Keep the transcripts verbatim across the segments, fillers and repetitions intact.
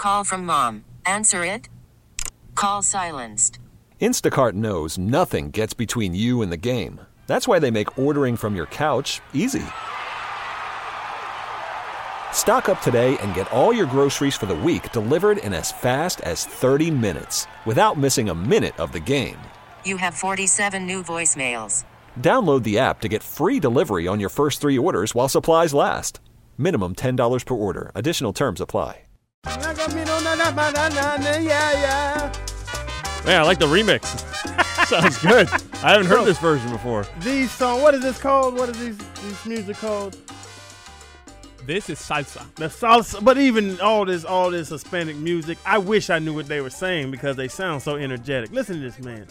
Call from mom. Answer it. Call silenced. Instacart knows nothing gets between you and the game. That's why they make ordering from your couch easy. Stock up today and get all your groceries for the week delivered in as fast as thirty minutes without missing a minute of the game. You have forty-seven new voicemails. Download the app to get free delivery on your first three orders while supplies last. Minimum ten dollars per order. Additional terms apply. Man, I like the remix. Sounds good. I haven't heard So, this version before. These song, what is this called? What is these this music called? This is salsa. The salsa, but even all this all this Hispanic music, I wish I knew what they were saying because they sound so energetic. Listen to this man.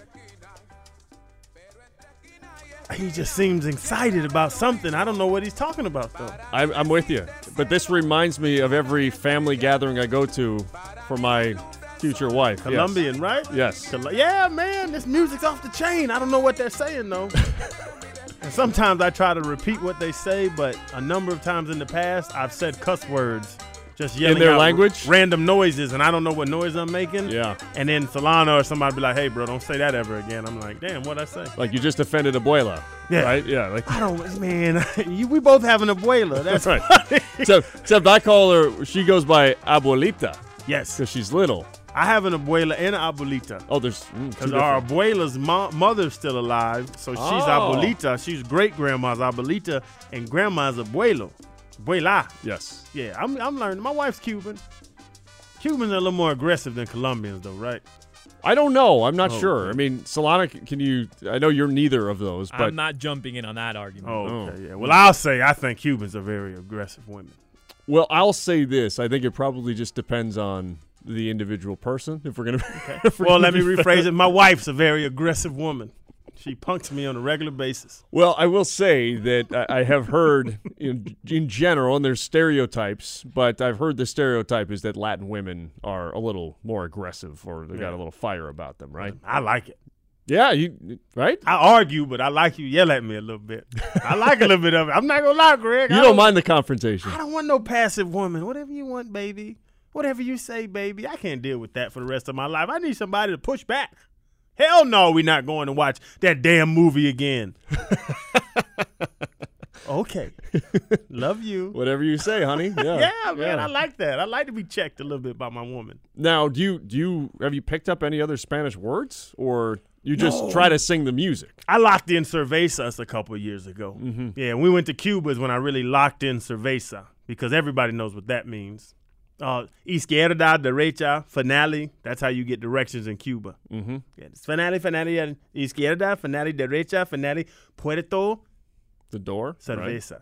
He just seems excited about something. I don't know what he's talking about though. I'm, I'm with you. But this reminds me of every family gathering I go to for my future wife. Colombian, yes. right? Yes. Col- yeah, man, this music's off the chain. I don't know what they're saying though. And sometimes I try to repeat what they say, but a number of times in the past, I've said cuss words, just yelling in their out language, random noises, and I don't know what noise I'm making. Yeah. And then Solano or somebody be like, "Hey, bro, don't say that ever again." I'm like, "Damn, what'd I say?" Like you just offended Abuela. Yeah. Right? Yeah. Like I don't, man. you, we both have an abuela. That's right. funny. except, except I call her. She goes by Abuelita Yes, because she's little. I have an abuela and an abuelita. Oh, there's mm, Because our abuela's mo- mother's still alive, so she's Oh. abuelita. She's great grandma's abuelita, and grandma's abuelo. Abuela. Yes. Yeah, I'm I'm learning. My wife's Cuban. Cubans are a little more aggressive than Colombians, though, right? I don't know. I'm not Oh, sure. okay. I mean, Solana, can you? I know you're neither of those, but I'm not jumping in on that argument. Oh, Oh. okay, yeah. Well, I'll say I think Cubans are very aggressive women. well, I'll say this. I think it probably just depends on the individual person. If we're gonna, if we're Well, gonna let me be fair. rephrase it. My wife's a very aggressive woman. She punks me on a regular basis. Well, I will say that I I have heard in, in general, and there's stereotypes, but I've heard the stereotype is that Latin women are a little more aggressive or they got Yeah. a little fire about them, right? I like it. Yeah, you right? I argue, but I like you yell at me a little bit. I like a little bit of it. I'm not gonna lie, Greg. You I don't mind the confrontation. I don't want no passive woman. Whatever you want, baby. Whatever you say, baby. I can't deal with that for the rest of my life. I need somebody to push back. Hell no, we're not going to watch that damn movie again. Okay. Love you. Whatever you say, honey. Yeah, Yeah, man, I like that. I like to be checked a little bit by my woman. Now, do you do you have you picked up any other Spanish words, or you just No. try to sing the music? I locked in Cervezas a couple of years ago. Mm-hmm. Yeah, we went to Cuba's when I really locked in Cerveza because everybody knows what that means. Uh, izquierda, derecha, finale. That's how you get directions in Cuba. Mm-hmm. Yeah, it's finale, finale, uh, izquierda, finale, derecha, finale, puerto, The door, right? cerveza.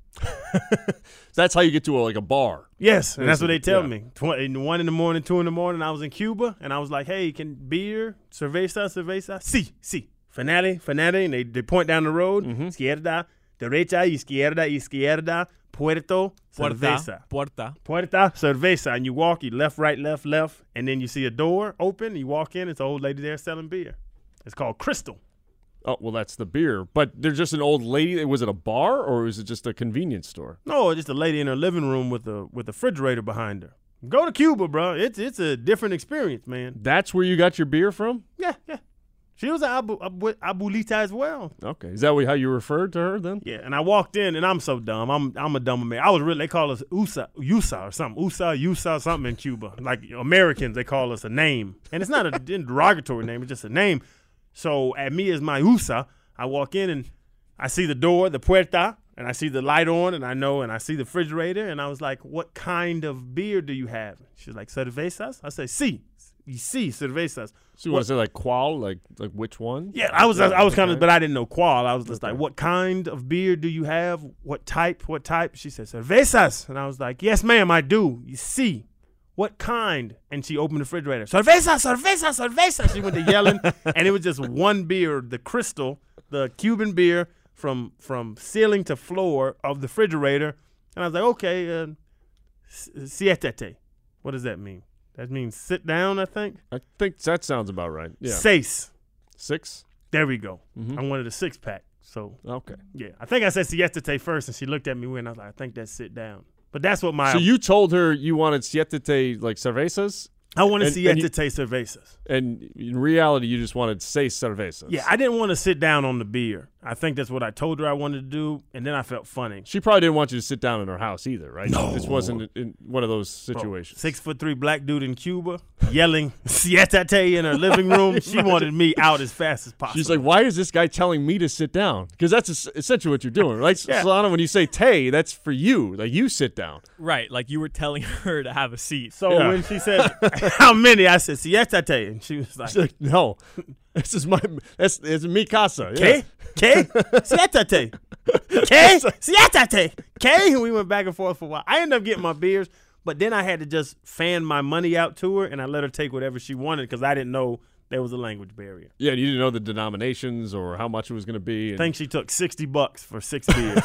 That's how you get to a, like a bar. Yes, and that's what they tell Yeah. me. Tw- in one in the morning, two in the morning, I was in Cuba, and I was like, hey, can beer, cerveza, cerveza? Si, si. Finale, finale, and they, they point down the road. Mm-hmm. Izquierda, derecha, izquierda, izquierda, puerto, cerveza. Puerta. Puerta. Puerta, cerveza. And you walk, you left, right, left, left, and then you see a door open, you walk in, it's an old lady there selling beer. It's called Crystal. Oh, well, that's the beer. But there's just an old lady. Was it a bar or was it just a convenience store? No, just a lady in her living room with a with a refrigerator behind her. Go to Cuba, bro. It's it's a different experience, man. That's where you got your beer from? Yeah, yeah. She was an abu, abu, abuelita as well. Okay. Is that what, how you referred to her then? Yeah, and I walked in, and I'm so dumb. I'm I'm a dumb man. I was really, they call us U S A, U S A or something. U S A, U S A, something in Cuba. Like Americans, they call us a name. And it's not a derogatory name. It's just a name. So at me as my U S A, I walk in, and I see the door, the puerta, and I see the light on, and I know, and I see the refrigerator, and I was like, what kind of beer do you have? She's like, cervezas? I say, si. You see, cervezas. So you want to say like qual, like like which one? Yeah, I was I was kind of, okay. but I didn't know qual. I was just Okay. like, what kind of beer do you have? What type? What type? She said, cervezas. And I was like, yes, ma'am, I do. You see, what kind? And she opened the refrigerator. Cerveza, cerveza, cerveza. She went to yelling, and it was just one beer, the Crystal, the Cuban beer from from ceiling to floor of the refrigerator. And I was like, okay, uh, siéntate. What does that mean? That means sit down, I think. I think that sounds about right. Yeah. Seis. Six? There we go. Mhm. I wanted a six pack. So Okay. yeah, I think I said siéntate first, and she looked at me when I was like, I think that's sit down. But that's what my So you told her you wanted siete like cervezas? I wanted and- siete and you- cervezas. And in reality, you just wanted seis cervezas. Yeah, I didn't want to sit down on the beer. I think that's what I told her I wanted to do, and then I felt funny. She probably didn't want you to sit down in her house either, right? No. This wasn't in one of those situations. Six foot three black dude in Cuba yelling siete in her living room. She wanted me out as fast as possible. She's like, why is this guy telling me to sit down? Because that's es- essentially what you're doing, right? Yeah. Solana, when you say te, that's for you. Like, you sit down. Right, like you were telling her to have a seat. so Yeah. when she said, how many? I said, siete. And she was like, She's like, no, this is my, that's it's mi casa. ¿Qué? Yeah. ¿Qué? Siete. ¿Qué? Siete. ¿Qué? And we went back and forth for a while. I ended up getting my beers, but then I had to just fan my money out to her, and I let her take whatever she wanted because I didn't know there was a language barrier. Yeah, you didn't know the denominations or how much it was going to be. I And think she took sixty bucks for six beers.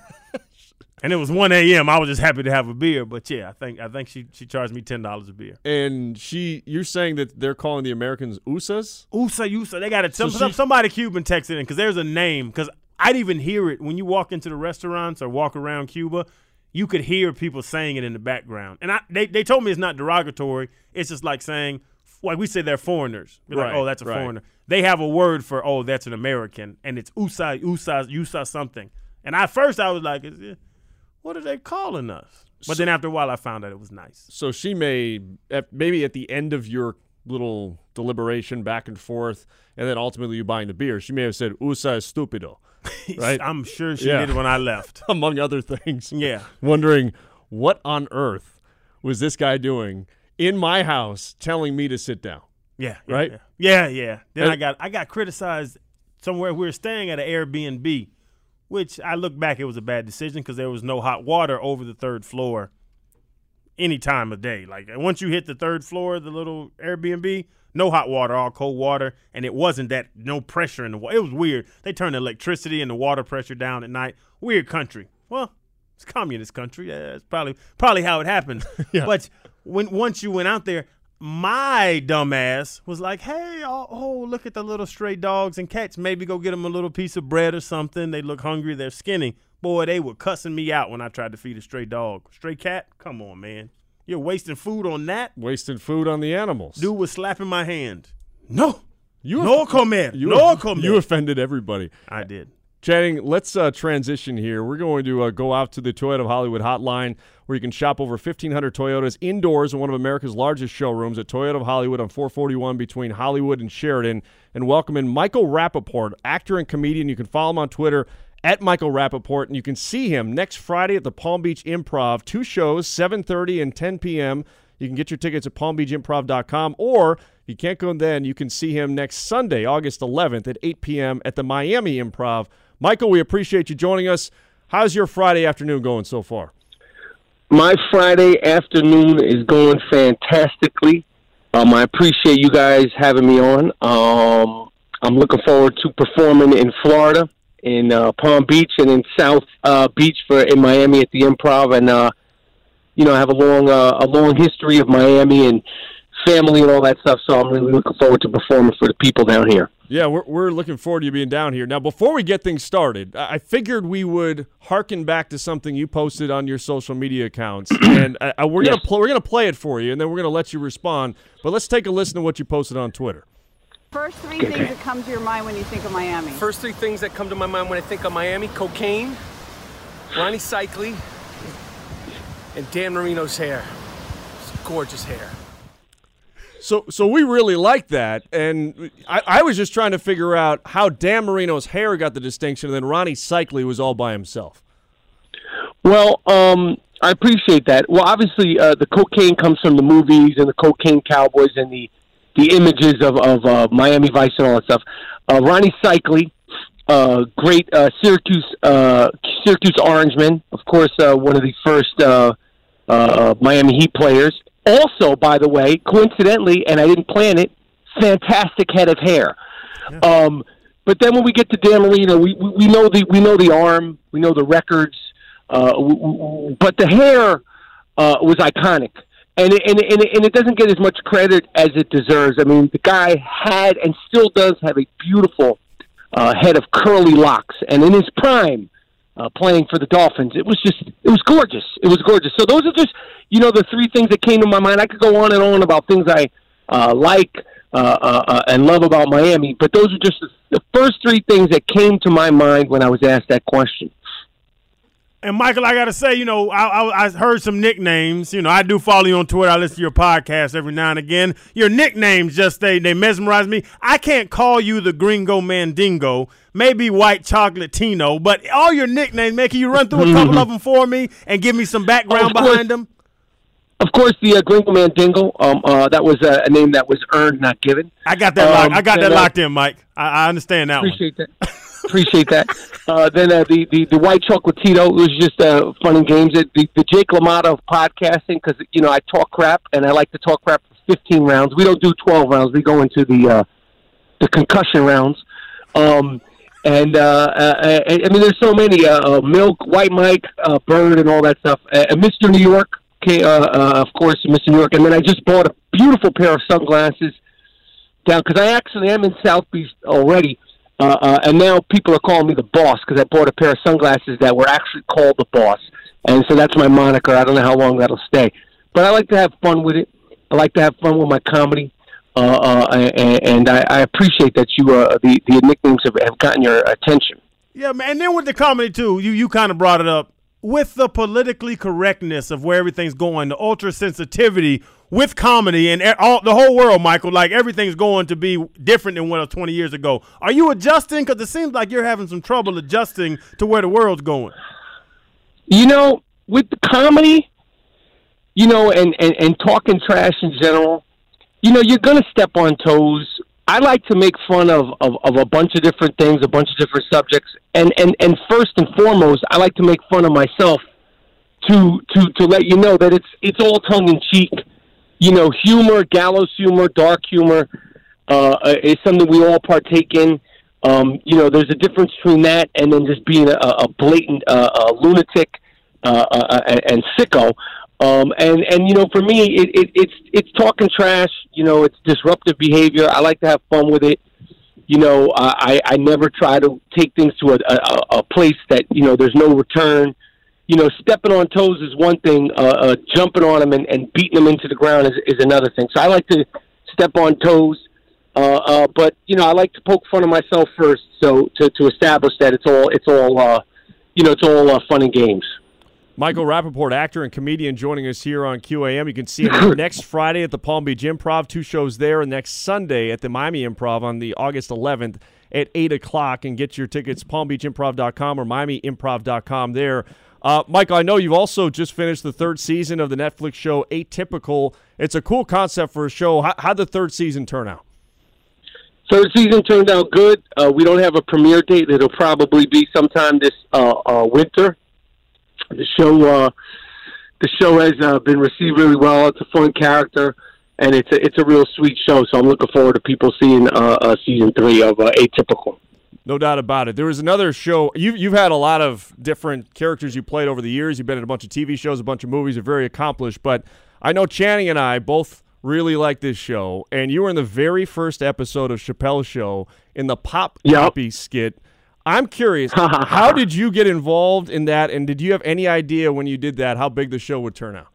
And it was one a.m. I was just happy to have a beer, but yeah, I think I think she she charged me ten dollars a beer. and she, you're saying that they're calling the Americans U S As? Usa, Usa, they got it. Some, So some, she- somebody Cuban texted in because there's a name. Because I'd even hear it when you walk into the restaurants or walk around Cuba. You could hear people saying it in the background, and I they they told me it's not derogatory. It's just like saying, like we say they're foreigners. We're Right, like, oh, that's a right. foreigner. They have a word for, oh, that's an American, and it's Usa, Usa, Usa something. And at first I was like, is it, what are they calling us? But then after a while I found out it was nice. So she may, at, maybe at the end of your little deliberation back and forth, and then ultimately you buying the beer, she may have said, Usa es stupido, right? I'm sure she Yeah. did when I left. Among other things. Yeah. Wondering, what on earth was this guy doing in my house telling me to sit down? Yeah, yeah, Right? Yeah, yeah. yeah. Then And- I got I got criticized somewhere. We were staying at an Airbnb, which I look back, it was a bad decision because there was no hot water over the third floor any time of day. Like once you hit the third floor, the little Airbnb, no hot water, all cold water, and it wasn't that no pressure in the water. It was weird. They turned the electricity and the water pressure down at night. Weird country. Well, it's communist country. Yeah, that's probably probably how it happens. Yeah. But when once you went out there, my dumbass was like, hey, oh, oh, look at the little stray dogs and cats. Maybe go get them a little piece of bread or something. They look hungry. They're skinny. Boy, they were cussing me out when I tried to feed a stray dog. Stray cat? Come on, man. You're wasting food on that? Wasting food on the animals. Dude was slapping my hand. No. you No comer. you, No comer. you offended everybody. I did. Channing, let's uh, transition here. We're going to uh, go out to the Toyota of Hollywood hotline where you can shop over fifteen hundred Toyotas indoors in one of America's largest showrooms at Toyota of Hollywood on four forty-one between Hollywood and Sheridan. And welcome in Michael Rappaport, actor and comedian. You can follow him on Twitter at Michael Rappaport, and you can see him next Friday at the Palm Beach Improv. Two shows, seven thirty and ten p.m. You can get your tickets at palm beach improv dot com, or if you can't go then, you can see him next Sunday, August eleventh at eight p.m. at the Miami Improv. Michael, we appreciate you joining us. How's your Friday afternoon going so far? My Friday afternoon is going fantastically. Um, I appreciate you guys having me on. Um, I'm looking forward to performing in Florida, in uh, Palm Beach, and in South uh, Beach for in Miami at the Improv. And uh, you know, I have a long uh, a long history of Miami and family and all that stuff. So I'm really looking forward to performing for the people down here. Yeah, we're we're looking forward to you being down here. Now, before we get things started, I I figured we would hearken back to something you posted on your social media accounts, and I, I, we're Yes. gonna pl- we're gonna play it for you, and then we're gonna let you respond. But let's take a listen to what you posted on Twitter. First three things that come to your mind when you think of Miami. First three things that come to my mind when I think of Miami: cocaine, Ronnie Cycli, and Dan Marino's hair. It's gorgeous hair. So so we really like that, and I, I was just trying to figure out how Dan Marino's hair got the distinction, and then Ronnie Cycli was all by himself. Well, um, I appreciate that. Well, obviously, uh, the cocaine comes from the movies and the cocaine cowboys and the, the images of, of uh, Miami Vice and all that stuff. Uh, Ronnie Cycli, uh, great uh, Syracuse uh, Syracuse Orangeman, of course, uh, one of the first uh, uh, Miami Heat players. Also, by the way, coincidentally, and I didn't plan it, fantastic head of hair. Yeah. Um, but then when we get to Dan Marino, we, we, we know the we know the arm, we know the records. Uh, but the hair uh, was iconic, and it, and, it, and, it, and it doesn't get as much credit as it deserves. I mean, the guy had and still does have a beautiful uh, head of curly locks, and in his prime, uh, playing for the Dolphins. It was just, it was gorgeous. It was gorgeous. So those are just, you know, the three things that came to my mind. I could go on and on about things I uh, like uh, uh, uh, and love about Miami, but those are just the, the first three things that came to my mind when I was asked that question. And, Michael, I got to say, you know, I, I, I heard some nicknames. You know, I do follow you on Twitter. I listen to your podcast every now and again. Your nicknames just, they, they mesmerize me. I can't call you the Gringo Mandingo, maybe White Chocolate Tino, but all your nicknames, man, can you run through a couple of them for me and give me some background oh, behind them? Of course, the uh, Gringo Mandingo, um, uh, that was uh, a name that was earned, not given. I got that, um, locked, I got that uh, locked in, Mike. I, I understand that appreciate one. That. Appreciate that. Uh, then uh, the, the, the White Chocolatito was just uh, fun and games. The, the Jake LaMotta of podcasting, because, you know, I talk crap, and I like to talk crap for fifteen rounds. We don't do twelve rounds. We go into the uh, the concussion rounds. Um, and, uh, uh, I, I mean, there's so many. Uh, uh, Milk, White Mike, uh, Bird, and all that stuff. Uh, and Mister New York, okay, uh, uh, of course, Mister New York. And then I just bought a beautiful pair of sunglasses down, because I actually am in South Beach already. Uh, uh, and now people are calling me the boss because I bought a pair of sunglasses that were actually called the boss. And so that's my moniker. I don't know how long that'll stay. But I like to have fun with it. I like to have fun with my comedy. Uh, uh, and and I, I appreciate that you uh, the, the nicknames have, have gotten your attention. Yeah, man. And then with the comedy, too, you, you kind of brought it up. With the politically correctness of where everything's going, the ultra sensitivity with comedy and all, the whole world, Michael, like everything's going to be different than what it was twenty years ago. Are you adjusting? Because it seems like you're having some trouble adjusting to where the world's going. You know, with the comedy, you know, and, and, and talking trash in general, you know, you're going to step on toes. I like to make fun of, of, of a bunch of different things, a bunch of different subjects. And, and, and first and foremost, I like to make fun of myself to to, to let you know that it's it's all tongue-in-cheek. You know, humor, gallows humor, dark humor uh, is something we all partake in. Um, you know, there's a difference between that and then just being a, a blatant uh, a lunatic uh, uh, and sicko. Um, and, and, you know, for me, it, it, it's it's talking trash. You know, it's disruptive behavior. I like to have fun with it. You know, I, I never try to take things to a, a, a place that, you know, there's no return. You know, stepping on toes is one thing. Uh, uh, jumping on them and, and beating them into the ground is, is another thing. So I like to step on toes. Uh, uh, but, you know, I like to poke fun of myself first. So to, to establish that it's all, it's all uh, you know, it's all uh, fun and games. Michael Rappaport, actor and comedian, joining us here on Q A M. You can see him next Friday at the Palm Beach Improv, two shows there, and next Sunday at the Miami Improv on the August eleventh at eight o'clock. And get your tickets, palm beach improv dot com or miami improv dot com there. Uh, Michael, I know you've also just finished the third season of the Netflix show Atypical. It's a cool concept for a show. How, how'd the third season turn out? Third season turned out good. Uh, we don't have a premiere date. It'll probably be sometime this uh, uh, winter. The show, uh, the show has uh, been received really well. It's a fun character, and it's a it's a real sweet show. So I'm looking forward to people seeing uh, uh, season three of uh, Atypical. No doubt about it. There was another show. You've you've had a lot of different characters you played over the years. You've been in a bunch of T V shows, a bunch of movies. You're very accomplished. But I know Channing and I both really like this show, and you were in the very first episode of Chappelle's Show in the Pop Copy yep. skit. I'm curious, how did you get involved in that, and did you have any idea when you did that how big the show would turn out?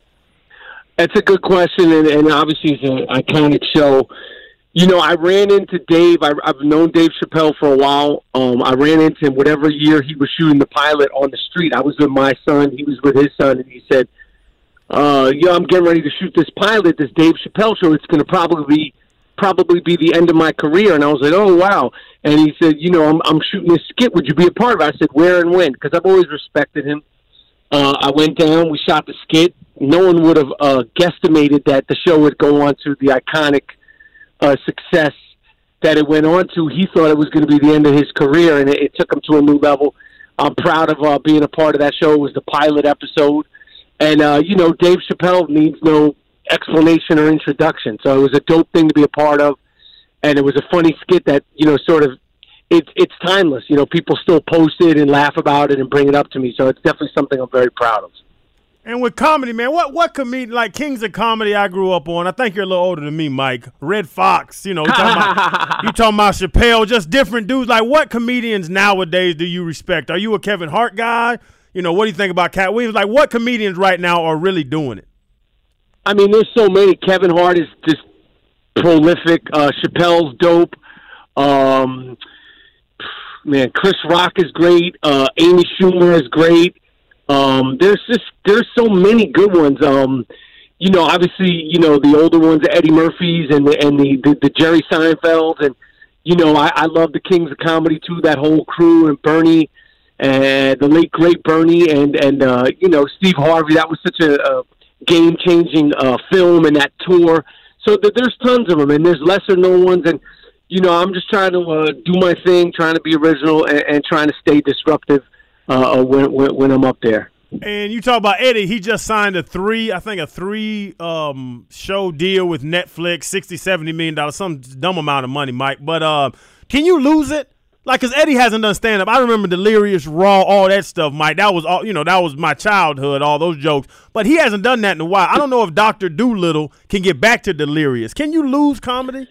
That's a good question, and, and obviously it's an iconic show. You know, I ran into Dave. I, I've known Dave Chappelle for a while. Um, I ran into him whatever year he was shooting the pilot on the street. I was with my son. He was with his son, and he said, uh, yeah, I'm getting ready to shoot this pilot, this Dave Chappelle show. It's going to probably be probably be the end of my career. And I was like, oh, wow. And he said, you know, I'm, I'm shooting this skit. Would you be a part of it? I said, where and when? Because I've always respected him. Uh, I went down. We shot the skit. No one would have uh, guesstimated that the show would go on to the iconic uh, success that it went on to. He thought it was going to be the end of his career, and it, it took him to a new level. I'm proud of uh, being a part of that show. It was the pilot episode. And, uh, you know, Dave Chappelle needs no explanation or introduction. So it was a dope thing to be a part of. And it was a funny skit that, you know, sort of, it's it's timeless. You know, people still post it and laugh about it and bring it up to me. So it's definitely something I'm very proud of. And with comedy, man, what what comedian, like Kings of Comedy I grew up on, I think you're a little older than me, Mike, Red Fox, you know, you talking about, you talking about Chappelle, just different dudes. Like, what comedians nowadays do you respect? Are you a Kevin Hart guy? You know, what do you think about Cat Williams? Like, what comedians right now are really doing it? I mean, there's so many. Kevin Hart is just prolific. Uh, Chappelle's dope. Um, man, Chris Rock is great. Uh, Amy Schumer is great. Um, there's just there's so many good ones. Um, you know, obviously, you know the older ones, the Eddie Murphys and the and the, the, the Jerry Seinfelds, and you know I, I love the Kings of Comedy too. That whole crew and Bernie and the late great Bernie and and uh, you know Steve Harvey. That was such a, a game changing uh, film and that tour. So th- there's tons of them, and there's lesser known ones. And you know, I'm just trying to uh, do my thing, trying to be original, and, and trying to stay disruptive uh, when, when when I'm up there. And you talk about Eddie, he just signed a three, I think a three um, show deal with Netflix, sixty, seventy million dollars, some dumb amount of money, Mike. But uh, can you lose it? Like, because Eddie hasn't done stand-up. I remember Delirious, Raw, all that stuff, Mike. That was all, you know, that was my childhood, all those jokes. But he hasn't done that in a while. I don't know if Doctor Dolittle can get back to Delirious. Can you lose comedy?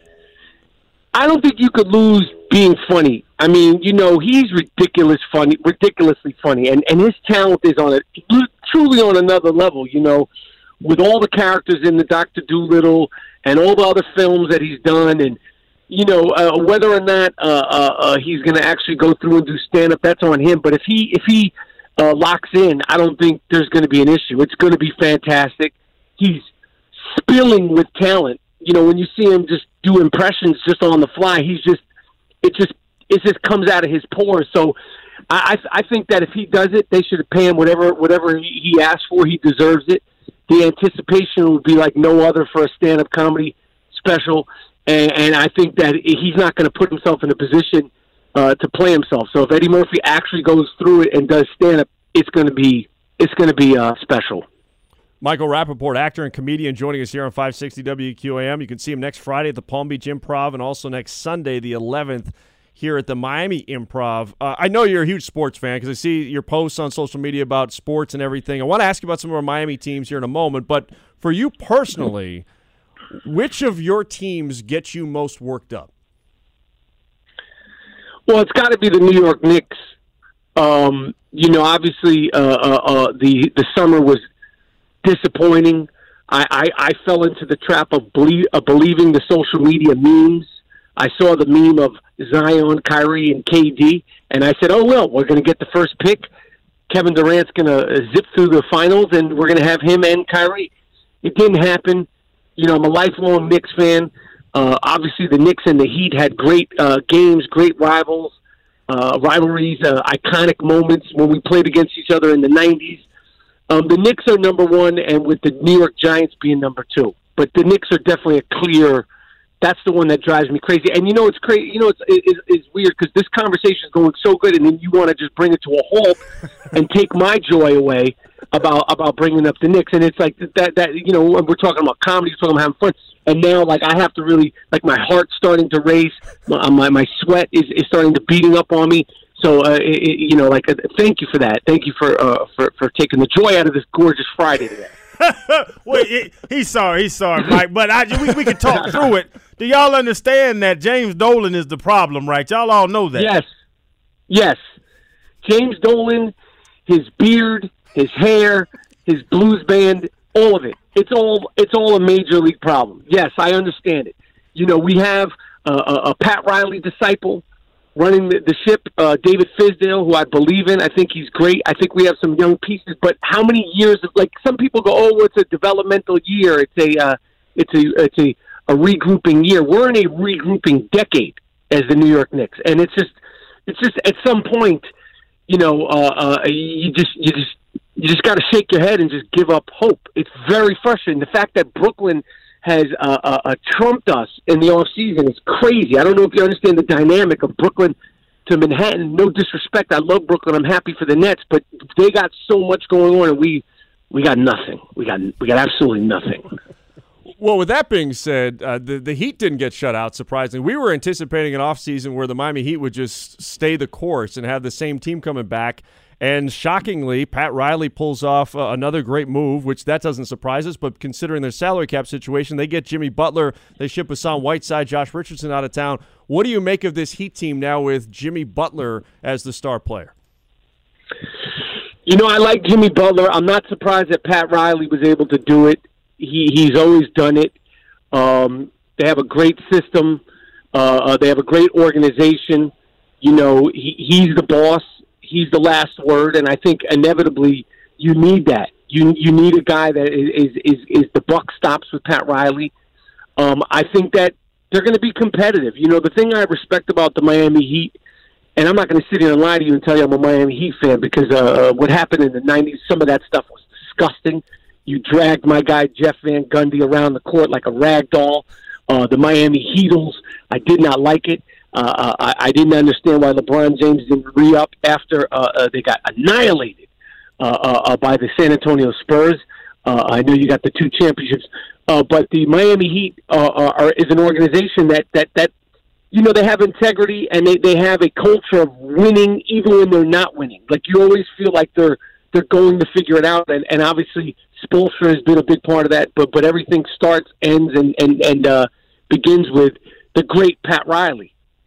I don't think you could lose being funny. I mean, you know, he's ridiculous funny, ridiculously funny, and, and his talent is on a truly on another level. You know, with all the characters in the Doctor Dolittle and all the other films that he's done, and you know, uh, whether or not uh, uh, uh, he's going to actually go through and do stand up, that's on him. But if he if he uh, locks in, I don't think there's going to be an issue. It's going to be fantastic. He's spilling with talent. You know, when you see him just do impressions just on the fly, he's just it just it just comes out of his pores. So I I think that if he does it, they should pay him whatever whatever he, he asks for. He deserves it. The anticipation would be like no other for a stand-up comedy special, and, and I think that he's not going to put himself in a position uh, to play himself. So if Eddie Murphy actually goes through it and does stand-up, it's going to be it's going to be uh, special. Michael Rappaport, actor and comedian, joining us here on five sixty W Q A M. You can see him next Friday at the Palm Beach Improv and also next Sunday, the eleventh, here at the Miami Improv. Uh, I know you're a huge sports fan because I see your posts on social media about sports and everything. I want to ask you about some of our Miami teams here in a moment, but for you personally, which of your teams gets you most worked up? Well, it's got to be the New York Knicks. Um, you know, obviously uh, uh, uh, the, the summer was disappointing. I, I, I fell into the trap of, belie- of believing the social media memes. I saw the meme of Zion, Kyrie, and K D, and I said, oh, well, we're going to get the first pick. Kevin Durant's going to zip through the finals, and we're going to have him and Kyrie. It didn't happen. You know, I'm a lifelong Knicks fan. Uh, obviously, the Knicks and the Heat had great uh, games, great rivals, uh, rivalries, uh, iconic moments when we played against each other in the nineties. Um, the Knicks are number one, and with the New York Giants being number two. But the Knicks are definitely a clear. That's the one that drives me crazy. And you know, it's crazy. You know, it's it's, it's weird because this conversation is going so good, and then you want to just bring it to a halt and take my joy away about about bringing up the Knicks. And it's like that that you know, we're talking about comedy, we're talking about having fun, and now like I have to really like my heart's starting to race, my my, my sweat is, is starting to beating up on me. So, uh, it, you know, like, uh, thank you for that. Thank you for, uh, for for taking the joy out of this gorgeous Friday today. Wait, he, he's sorry. He's sorry, Mike. But I, we, we can talk through it. Do y'all understand that James Dolan is the problem, right? Y'all all know that. Yes. Yes. James Dolan, his beard, his hair, his blues band, all of it. It's all it's all a major league problem. Yes, I understand it. You know, we have uh, a, a Pat Riley disciple running the, the ship, uh, David Fisdale, who I believe in. I think he's great. I think we have some young pieces. But how many years of, like, some people go, oh, it's a developmental year. It's a, uh, it's a, it's a, a regrouping year. We're in a regrouping decade as the New York Knicks, and it's just, it's just at some point, you know, uh, uh, you just, you just, you just got to shake your head and just give up hope. It's very frustrating. The fact that Brooklyn has uh, uh, uh, trumped us in the offseason is crazy. I don't know if you understand the dynamic of Brooklyn to Manhattan. No disrespect. I love Brooklyn. I'm happy for the Nets, but they got so much going on, and we we got nothing. We got we got absolutely nothing. Well, with that being said, uh, the, the Heat didn't get shut out, surprisingly. We were anticipating an offseason where the Miami Heat would just stay the course and have the same team coming back. And shockingly, Pat Riley pulls off uh, another great move, which that doesn't surprise us, but considering their salary cap situation, they get Jimmy Butler, they ship Hassan Whiteside, Josh Richardson out of town. What do you make of this Heat team now with Jimmy Butler as the star player? You know, I like Jimmy Butler. I'm not surprised that Pat Riley was able to do it. He He's always done it. Um, they have a great system. Uh, they have a great organization. You know, he, he's the boss. He's the last word, and I think inevitably you need that. You you need a guy that is is is the buck stops with Pat Riley. Um, I think that they're going to be competitive. You know, the thing I respect about the Miami Heat, and I'm not going to sit here and lie to you and tell you I'm a Miami Heat fan because uh, what happened in the nineties, some of that stuff was disgusting. You dragged my guy Jeff Van Gundy around the court like a rag doll. Uh, the Miami Heatles, I did not like it. Uh, I, I didn't understand why LeBron James didn't re-up after uh, uh, they got annihilated uh, uh, uh, by the San Antonio Spurs. Uh, I know you got the two championships, uh, but the Miami Heat uh, are, is an organization that, that, that you know, they have integrity and they, they have a culture of winning even when they're not winning. Like, you always feel like they're they're going to figure it out, and, and obviously Spoelstra has been a big part of that, but but everything starts, ends, and, and, and uh, begins with the great Pat Riley.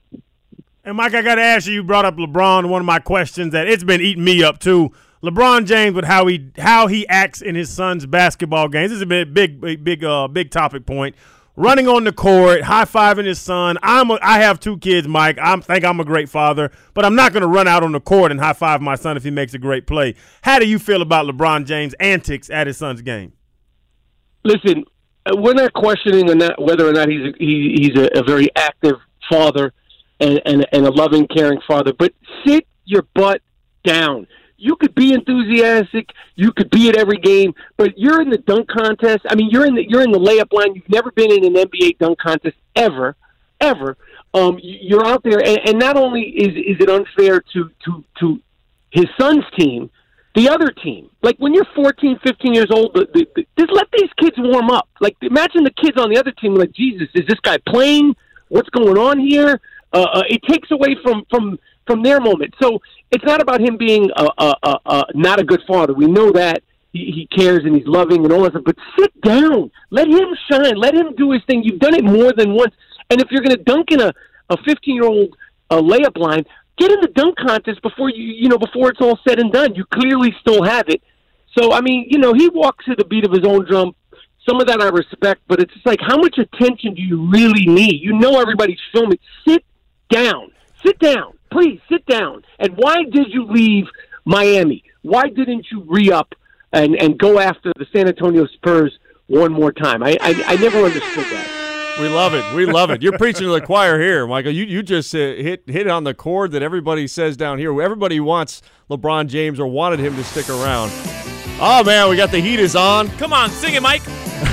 And, Mike, I got to ask you, you brought up LeBron, one of my questions that it's been eating me up, too. LeBron James with how he how he acts in his son's basketball games. This is a big, big, big, big, uh, big topic point. Running on the court, high-fiving his son. I'm a, I have two kids, Mike. I think I'm a great father, but I'm not going to run out on the court and high-five my son if he makes a great play. How do you feel about LeBron James' antics at his son's game? Listen, we're not questioning whether or not he's a, he, he's a, a very active father and, and, and a loving, caring father, but sit your butt down. You could be enthusiastic, you could be at every game, but you're in the dunk contest. I mean, you're in the you're in the layup line. You've never been in an N B A dunk contest ever, ever. Um, you're out there, and, and not only is is it unfair to to to his son's team, the other team. Like, when you're fourteen, fifteen years old, the, the, the, just let these kids warm up. Like, imagine the kids on the other team like, Jesus, is this guy playing? What's going on here? Uh, uh, it takes away from from. from their moment. So it's not about him being a, a, a, a, not a good father. We know that. He, he cares and he's loving and all that stuff. But sit down. Let him shine. Let him do his thing. You've done it more than once. And if you're going to dunk in a, a fifteen-year-old uh, layup line, get in the dunk contest before you, you know, before it's all said and done. You clearly still have it. So, I mean, you know, he walks to the beat of his own drum. Some of that I respect, but it's just like, how much attention do you really need? You know everybody's filming. Sit down. Sit down. Please, sit down. And why did you leave Miami? Why didn't you re-up and, and go after the San Antonio Spurs one more time? I, I I never understood that. We love it. We love it. You're preaching to the choir here, Michael. You you just uh, hit hit on the chord that everybody says down here. Everybody wants LeBron James or wanted him to stick around. Oh, man, we got the heat is on. Come on, sing it, Mike.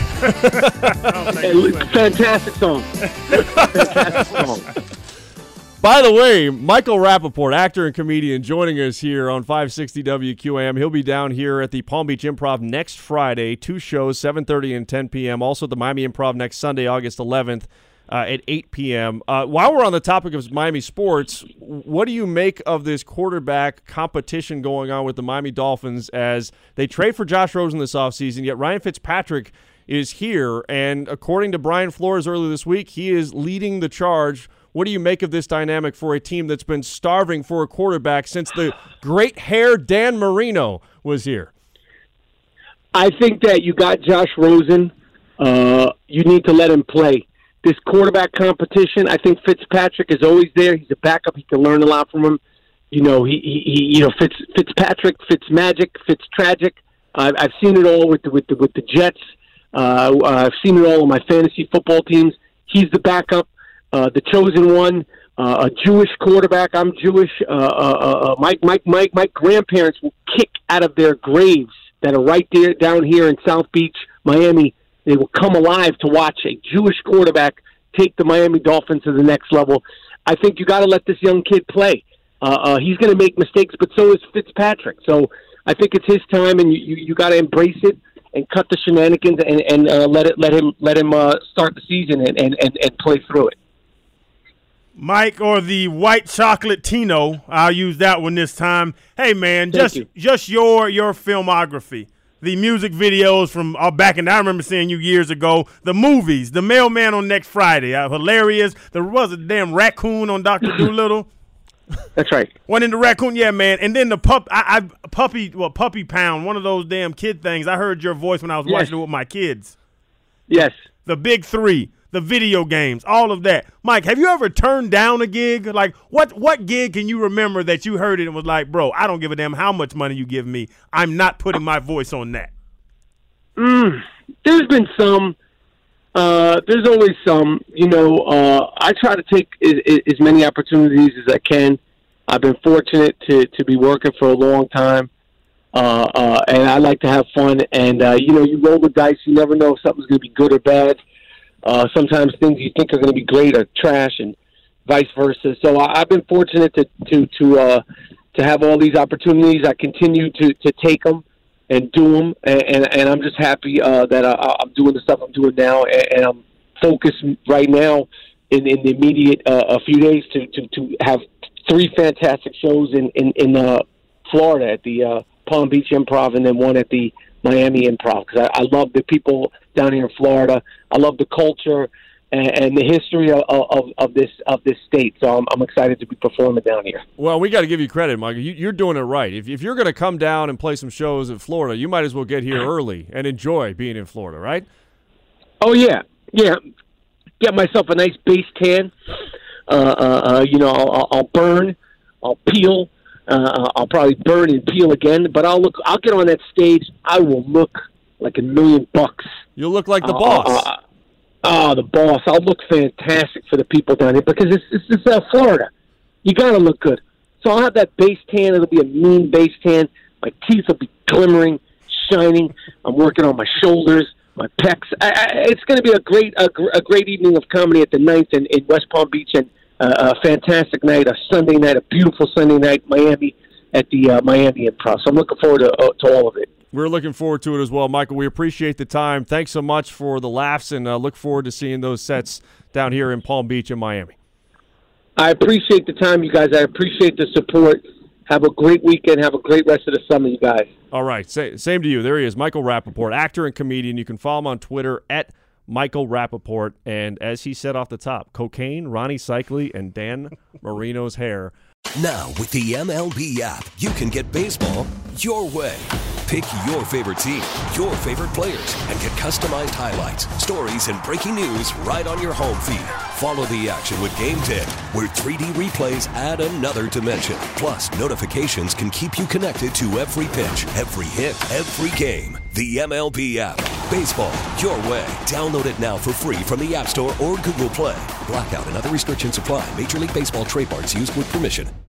Fantastic song. Fantastic song. By the way, Michael Rappaport, actor and comedian, joining us here on five sixty W Q A M. He'll be down here at the Palm Beach Improv next Friday, two shows, seven thirty and ten p.m. Also at the Miami Improv next Sunday, August eleventh uh, at eight p.m. Uh, while we're on the topic of Miami sports, what do you make of this quarterback competition going on with the Miami Dolphins as they trade for Josh Rosen this offseason, yet Ryan Fitzpatrick is here, and according to Brian Flores earlier this week, he is leading the charge. What do you make of this dynamic for a team that's been starving for a quarterback since the great hair Dan Marino was here? I think that you got Josh Rosen. Uh, you need to let him play. This quarterback competition, I think Fitzpatrick is always there. He's a backup. He can learn a lot from him. You know, he, he you know, Fitz, Fitzpatrick, Fitzmagic, Fitztragic. I've, I've seen it all with the, with the, with the Jets. Uh, I've seen it all on my fantasy football teams. He's the backup. Uh, the chosen one, uh, a Jewish quarterback. I'm Jewish. Uh, uh, uh, Mike, Mike, Mike, my grandparents will kick out of their graves that are right there down here in South Beach, Miami. They will come alive to watch a Jewish quarterback take the Miami Dolphins to the next level. I think you got to let this young kid play. Uh, uh, he's going to make mistakes, but so is Fitzpatrick. So I think it's his time, and you, you, you got to embrace it and cut the shenanigans and, and uh, let it let him let him uh, start the season and, and, and, and play through it. Mike, or the white chocolate Tino. I'll use that one this time. Hey, man, Thank just you. just your your filmography. The music videos from uh, back in, I remember seeing you years ago. The movies, The Mailman on Next Friday, uh, hilarious. There was a damn raccoon on Doctor Dolittle. That's right. One in the raccoon, yeah, man. And then the pup, I, I puppy, well, puppy pound, one of those damn kid things. I heard your voice when I was Yes. watching it with my kids. Yes. The big three, the video games, all of that. Mike, have you ever turned down a gig? Like, what what gig can you remember that you heard it and was like, bro, I don't give a damn how much money you give me. I'm not putting my voice on that. Mm, there's been some. Uh, there's always some. You know, uh, I try to take as, as many opportunities as I can. I've been fortunate to, to be working for a long time. Uh, uh, and I like to have fun. And, uh, you know, you roll the dice. You never know if something's going to be good or bad. Uh, sometimes things you think are going to be great are trash, and vice versa. So I, I've been fortunate to to to, uh, to have all these opportunities. I continue to, to take them and do them, and, and, and I'm just happy uh, that I, I'm doing the stuff I'm doing now, and, and I'm focused right now in, in the immediate uh, a few days to, to, to have three fantastic shows in in, in uh, Florida at the uh, Palm Beach Improv, and then one at the Miami Improv, because I, I love the people down here in Florida. I love the culture and, and the history of, of, of this of this state. So I'm, I'm excited to be performing down here. Well, we got to give you credit, Michael. You, you're doing it right. If, if you're going to come down and play some shows in Florida, you might as well get here early and enjoy being in Florida, right? Oh, yeah. Yeah. Get myself a nice base tan. Uh, uh, uh, you know, I'll, I'll burn. I'll peel. Uh, I'll probably burn and peel again, but I'll look. I'll get on that stage. I will look like a million bucks. You'll look like the Uh, boss. uh, uh, oh, the boss! I'll look fantastic for the people down here because it's it's, it's uh, Florida. You gotta look good. So I'll have that base tan. It'll be a mean base tan. My teeth will be glimmering, shining. I'm working on my shoulders, my pecs. I, I, it's going to be a great a, gr- a great evening of comedy at the Ninth in, in West Palm Beach, and Uh, a fantastic night, a Sunday night, a beautiful Sunday night, Miami at the uh, Miami Improv. So I'm looking forward to, uh, to all of it. We're looking forward to it as well, Michael. We appreciate the time. Thanks so much for the laughs, and uh, look forward to seeing those sets down here in Palm Beach and Miami. I appreciate the time, you guys. I appreciate the support. Have a great weekend. Have a great rest of the summer, you guys. All right. Sa- same to you. There he is, Michael Rappaport, actor and comedian. You can follow him on Twitter at Michael Rappaport, and as he said off the top, cocaine, Ronnie Cycli, and Dan Marino's hair. Now, with the M L B app, you can get baseball your way. Pick your favorite team, your favorite players, and get customized highlights, stories, and breaking news right on your home feed. Follow the action with Game ten, where three D replays add another dimension. Plus, notifications can keep you connected to every pitch, every hit, every game. The M L B app. Baseball your way. Download it now for free from the App Store or Google Play. Blackout and other restrictions apply. Major League Baseball trademarks used with permission.